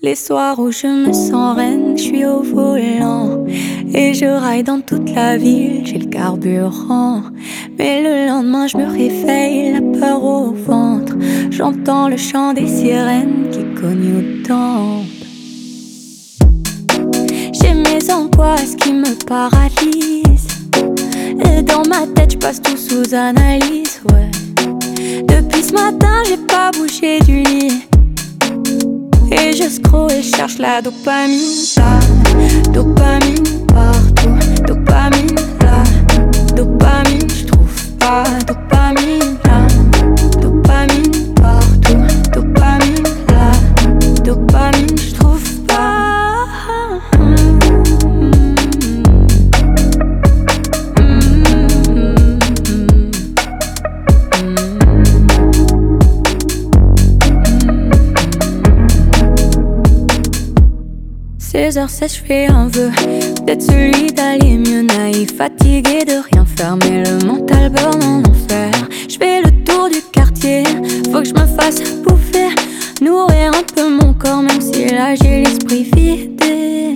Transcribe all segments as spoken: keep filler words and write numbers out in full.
Les soirs où je me sens reine, je suis au volant et je raille dans toute la ville, j'ai le carburant. Mais le lendemain je me réveille, la peur au ventre. J'entends le chant des sirènes qui cognent aux tempes. J'ai mes angoisses qui me paralysent, et dans ma tête je passe tout sous analyse, ouais. Depuis ce matin j'ai pas bougé du lit, et je scroll et cherche la dopamine là. Dopamine partout, dopamine là. Dopamine j'trouve pas, dopamine là. Dopamine partout, dopamine là. Dopamine j'trouve pas. seize heures seize, j'fais un vœu d'être celui d'aller mieux, naïf, fatigué de rien faire, mais le mental burn en enfer. J'fais le tour du quartier, faut que j'me fasse bouffer, nourrir un peu mon corps, même si là j'ai l'esprit vidé.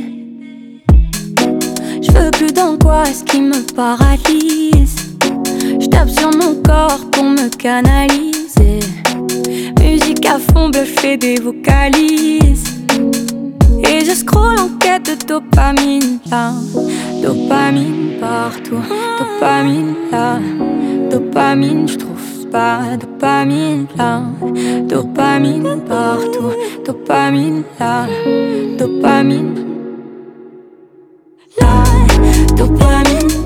J'veux plus d'angoisse qui me paralyse, j'tape sur mon corps pour me canaliser. Musique à fond, bluff, j'fais des vocalises, et je scroll en quête de dopamine là. Dopamine partout, dopamine là. Dopamine j'trouve pas, dopamine là. Dopamine partout, dopamine là. Dopamine là. Dopamine